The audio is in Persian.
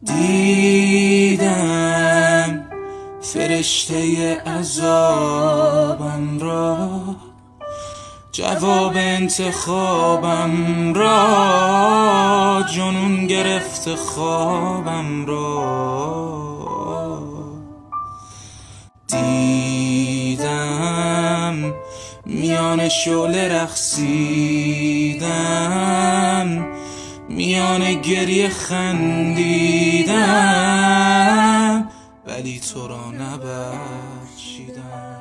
دیدم فرشته عذابم را، جواب انتخابم را، جنون گرفت خوابم را. دیدم میان شعله رقصیدم، میان گریه خندیدم، ولی تو را نبخشیدم.